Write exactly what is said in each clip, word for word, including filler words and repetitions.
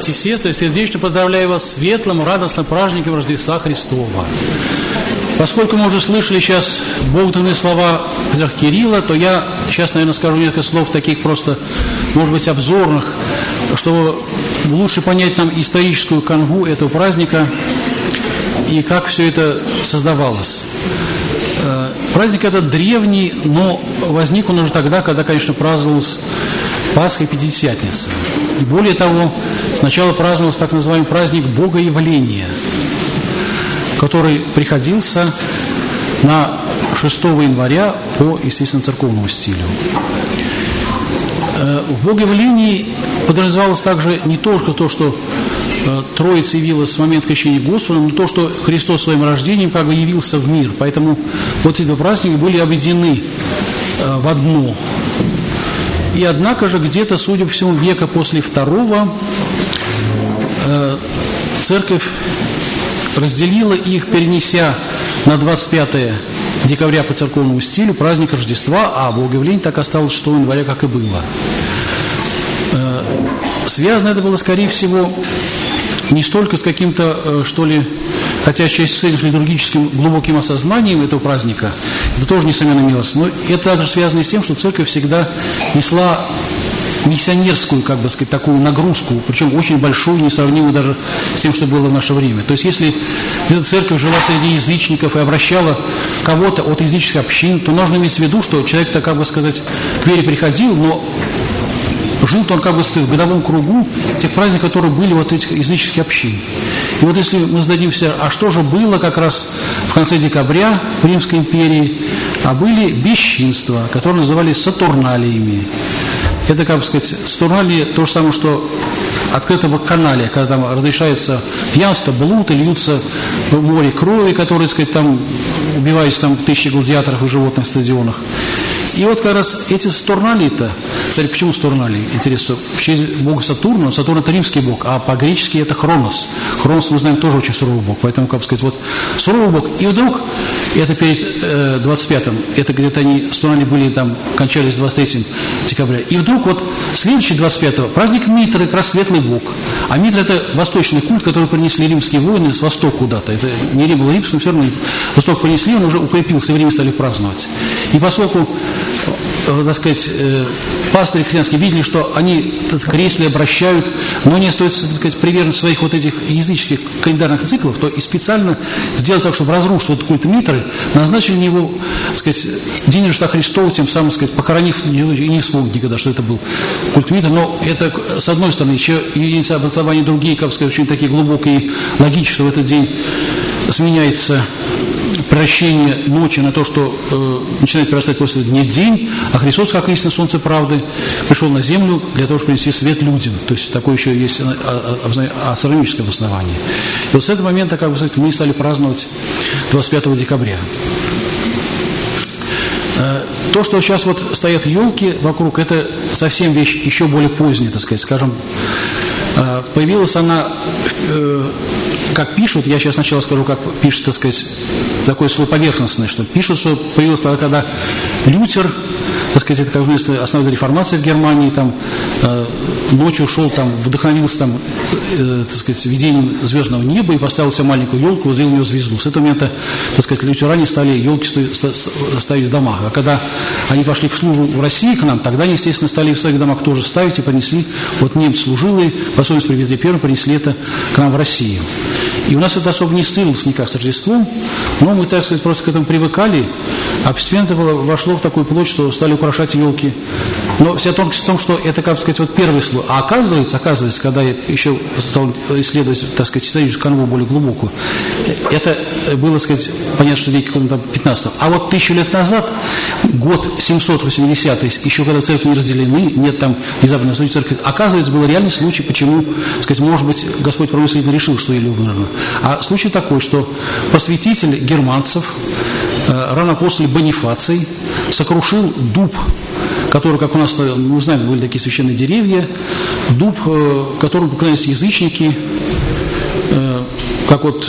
братья и сестры, сердечно поздравляю вас с светлым, радостным праздником Рождества Христова. Поскольку мы уже слышали сейчас богданные слова Кирилла, то я сейчас, наверное, скажу несколько слов таких просто, может быть, обзорных, чтобы лучше понять нам историческую канву этого праздника и как все это создавалось. Праздник этот древний, но возник он уже тогда, когда, конечно, праздновалась Пасха и Пятидесятница. И более того, сначала праздновался так называемый праздник Богоявления, который приходился на шестого января по, естественно, церковному стилю. В Богоявлении подразумевалось также не только то, что Троица явилась с момента крещения Господа, но то, что Христос своим рождением как бы явился в мир. Поэтому вот эти два праздника были объединены в одно. И однако же где-то, судя по всему, века после второго церковь разделила их, перенеся на двадцать пятое декабря по церковному стилю праздник Рождества, а Богоявление так осталось шестого января, как и было. Связано это было, скорее всего, не столько с каким-то, что ли, хотя часть с этим литургическим глубоким осознанием этого праздника, это тоже, несомненно, имелось, но это также связано с тем, что церковь всегда несла миссионерскую, как бы сказать, такую нагрузку, причем очень большую, несравнимую даже с тем, что было в наше время. То есть, если эта церковь жила среди язычников и обращала кого-то от языческих общин, то нужно иметь в виду, что человек-то, как бы сказать, к вере приходил, но жил-то он, как бы сказать, в годовом кругу тех праздников, которые были вот этих языческих общин. И вот если мы зададимся, а что же было как раз в конце декабря в Римской империи, а были бесчинства, которые назывались сатурналиями. Это, как бы сказать, сатурналии то же самое, что открытого канале, когда там разрешается пьянство, блуд, и льются в море крови, которые, так сказать, там убиваются там тысячи гладиаторов и животных на стадионах. И вот как раз эти сатурналии-то, кстати, почему сатурналии? Интересно, в честь бога Сатурна, Сатурн это римский бог, а по-гречески это Хронос. Хронос, мы знаем, тоже очень суровый бог, поэтому, как бы сказать, вот суровый бог. И вдруг, это перед э, двадцать пятым, это где-то они, сатурналии были там, кончались двадцать третьего декабря, и вдруг вот следующий двадцать пятого, праздник Митры, как раз светлый бог. А Митра это восточный культ, который принесли римские воины с востока куда-то. Это не Рим был римский, но все равно восток принесли, он уже укрепился, в Риме стали праздновать. И поскольку, так сказать, пастыри христианские видели, что они к Рейсле обращают, но не остаются, так сказать, привержены своих вот этих языческих календарных циклов, то и специально сделать так, чтобы разрушить вот культ Митры, назначили его, так сказать, день Рождества Христова, тем самым, так сказать, похоронив и не вспомнить никогда, что это был культ Митры. Но это, с одной стороны, еще и образования другие, как бы сказать, очень такие глубокие и логичные, что в этот день сменяется превращение ночи на то, что э, начинает прирастать после дня день, а Христос, как истинное солнце правды, пришел на землю для того, чтобы принести свет людям. То есть такое еще есть астрономическое обоснование. И вот с этого момента, как бы сказать, мы стали праздновать двадцать пятого декабря. Э, то, что сейчас вот стоят елки вокруг, это совсем вещь еще более поздняя, так сказать, скажем, э, появилась она э, как пишут, я сейчас сначала скажу, как пишут, так сказать, такое слово поверхностное, что пишут, что появилось тогда, когда Лютер, так сказать, это как основная реформация в Германии, там, э, ночью шел, там, вдохновился, там, э, так сказать, видением звездного неба и поставил себе маленькую елку, сделал у нее звезду. С этого момента, так сказать, лютеране стали елки ставить в домах. А когда они пошли к службу в России к нам, тогда они, естественно, стали в своих домах тоже ставить и принесли, вот немцы служилые, по особенности при Петре Первом, принесли это к нам в Россию. И у нас это особо не стырилось никак с Рождеством, но мы, так сказать, просто к этому привыкали, а постепенно это вошло в такую плоть, что стали украшать елки. Но вся тонкость в том, что это, как сказать, вот первый слой. А оказывается, оказывается, когда я еще стал исследовать, так сказать, историческую канву более глубокую, это было, так сказать, понятно, что в веке там пятнадцатом. А вот тысячу лет назад, год семьсот восьмидесятый, еще когда церкви не разделены, нет там внезапного случая церкви, оказывается, был реальный случай, почему, так сказать, может быть, Господь промыслительно решил, что Илью выбрано. А случай такой, что просветитель германцев, рано после Бонифаций, сокрушил дуб, который, как у нас, мы знаем, были такие священные деревья, дуб, которому поклонялись язычники, как вот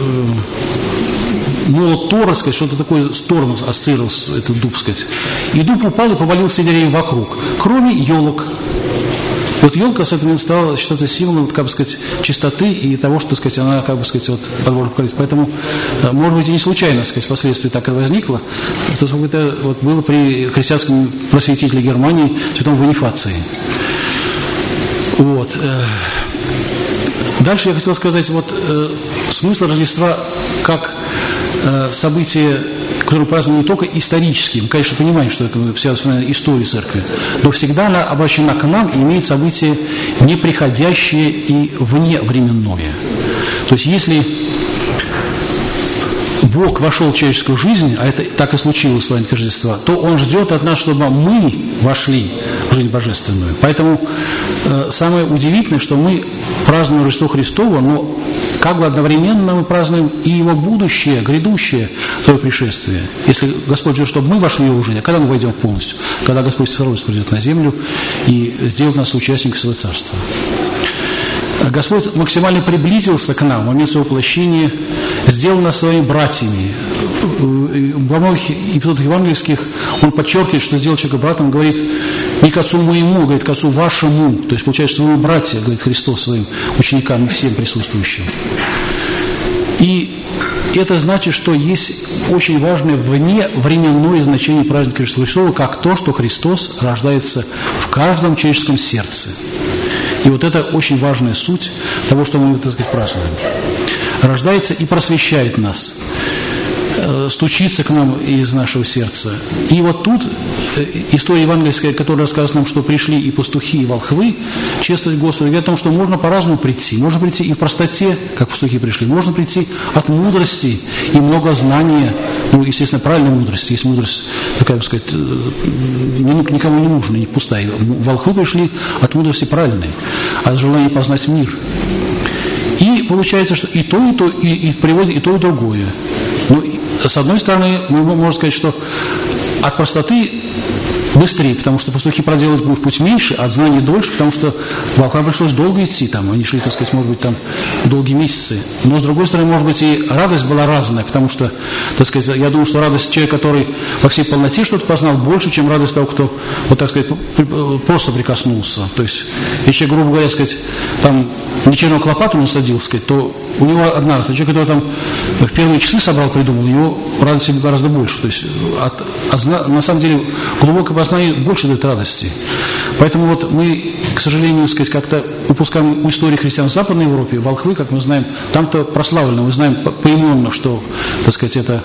молот Тора, сказать, что-то такое с Тором ассоциировался этот дуб, сказать. И дуб упал и повалил все деревья вокруг, кроме елок. Вот елка с этого момента стала считаться символом, как бы сказать, чистоты и того, что, так сказать, она, как бы сказать, вот, подложена в количество. Поэтому, может быть, и не случайно, так сказать, впоследствии так и возникло, что это вот было при христианском просветителе Германии, святом Бонифации. Вот. Дальше я хотел сказать, вот смысл Рождества как событие, которое празднуем не только исторически, мы, конечно, понимаем, что это вся история церкви, но всегда она обращена к нам и имеет событие неприходящее и вневременное. То есть, если Бог вошел в человеческую жизнь, а это так и случилось в праздник Рождества, то Он ждет от нас, чтобы мы вошли в жизнь божественную. Поэтому э, самое удивительное, что мы празднуем Рождество Христово, но как бы одновременно мы празднуем и Его будущее, грядущее Свое пришествие. Если Господь ждет, чтобы мы вошли в Его жизнь, а когда мы войдем полностью? Когда Господь второй придет на землю и сделает нас участниками Своего Царства. Господь максимально приблизился к нам в момент своего воплощения, сделал нас своими братьями. Во многих эпизодах евангельских Он подчеркивает, что сделал человека братом, говорит, не к отцу моему, говорит, к отцу вашему. То есть, получается, что вы братья, говорит Христос своим ученикам и всем присутствующим. И это значит, что есть очень важное вневременное значение праздника Рождества Христова, как то, что Христос рождается в каждом человеческом сердце. И вот это очень важная суть того, что мы, так сказать, празднуем. Рождается и просвещает нас, стучится к нам из нашего сердца. И вот тут история евангельская, которая рассказывает нам, что пришли и пастухи, и волхвы чествовать Господа, говорит о том, что можно по-разному прийти. Можно прийти и в простоте, как пастухи пришли. Можно прийти от мудрости и многознания, ну, естественно, правильной мудрости. Есть мудрость, такая, бы сказать, никому не нужна, не пустая. Волхвы пришли от мудрости правильной, от желания познать мир. И получается, что и то, и то, и, и приводит и то, и другое. Ну, с одной стороны, мы можем сказать, что от простоты быстрее, потому что пастухи проделают путь меньше, от знаний дольше, потому что волхвам пришлось долго идти, там, они шли, так сказать, может быть, там, долгие месяцы. Но, с другой стороны, может быть, и радость была разная, потому что, так сказать, я думаю, что радость человека, который во всей полноте что-то познал, больше, чем радость того, кто, вот так сказать, просто прикоснулся. То есть, если, грубо говоря, сказать, там, не черенок лопату не садил, сказать, то у него одна радость. А человек, который там в первые часы собрал, придумал, его радости гораздо больше. То есть, от, от, на самом деле, глубокое познание больше дает радости. Поэтому вот мы, к сожалению, сказать, как-то упускаем у истории христиан в Западной Европе. Волхвы, как мы знаем, там-то прославлено. Мы знаем поименно, что, так сказать, это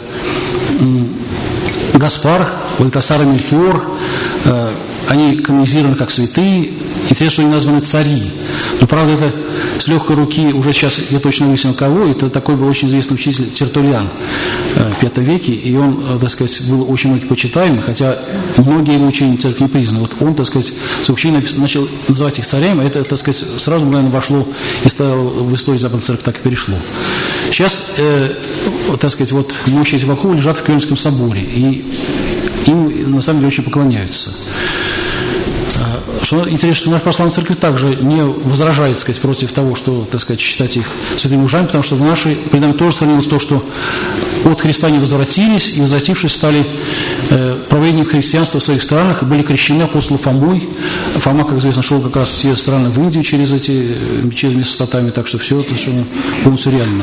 Гаспар, Вальтасар и Мельхиор, э, они канонизированы как святые. Интересно, что они названы цари. Но, правда, это с легкой руки, уже сейчас я точно выяснил, кого. Это такой был очень известный учитель Тертуллиан э, в пятом веке. И он, э, так сказать, был очень многим почитаемый, хотя многие его учения в церкви не признаны. Вот он, так сказать, в учении начал называть их царями, а это, так сказать, сразу, наверное, вошло и стало в историю Западной церкви, так и перешло. Сейчас, э, вот, так сказать, вот мощи этих волхвов лежат в Кёльнском соборе. И им, на самом деле, очень поклоняются. Что интересно, что наша православная церковь также не возражает, так сказать, против того, что, так сказать, считать их святыми мужами, потому что в нашей предании тоже сохранилось то, что от Христа они возвратились, и, возвратившись, стали э, проведением христианства в своих странах, были крещены апостолом Фомой. Фома, как известно, шел как раз в те страны в Индию через эти, через Месопотамию, так что все это совершенно полностью реально.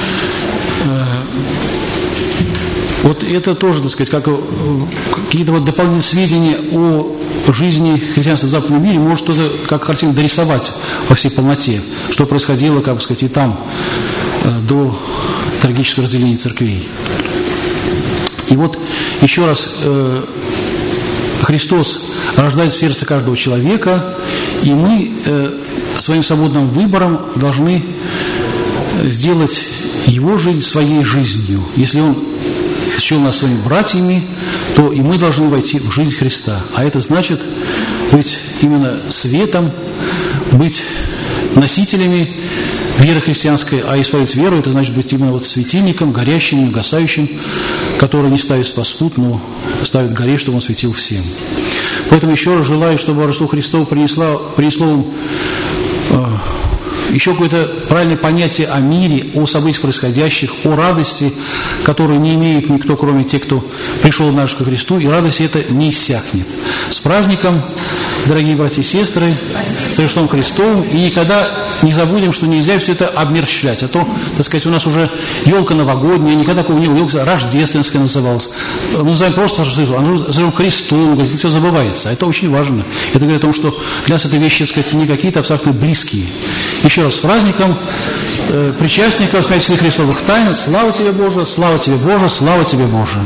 Вот это тоже, так сказать, как какие-то вот дополнительные сведения о жизни христианства в западном мире, может что-то как картину дорисовать во всей полноте, что происходило, как бы сказать, и там, до трагического разделения церквей. И вот еще раз, Христос рождается в сердце каждого человека, и мы своим свободным выбором должны сделать его жизнь своей жизнью. Если он счел нас своими братьями, то и мы должны войти в жизнь Христа. А это значит быть именно светом, быть носителями веры христианской, а исповедать веру, это значит быть именно вот светильником, горящим, не угасающим, который не ставит спаспут, но ставит горе, чтобы он светил всем. Поэтому еще раз желаю, чтобы Рождество Христово принесло, принесло вам э, еще какое-то правильное понятие о мире, о событиях происходящих, о радости, которую не имеет никто, кроме тех, кто пришел наш ко Христу, и радость эта не иссякнет. С праздником, дорогие братья и сестры! с Рождеством Христовым, и никогда не забудем, что нельзя все это обмерщвлять. А то, так сказать, у нас уже елка новогодняя, никогда такого не было, елка рождественская называлась. Мы называем просто Рождеством Христовым, говорит, все забывается. А это очень важно. Это говорит о том, что для нас это вещи, так сказать, не какие-то абсолютно близкие. Еще раз, с праздником э, причастников, смерти Христовых тайн. Слава тебе, Боже, слава тебе, Боже, слава тебе, Боже.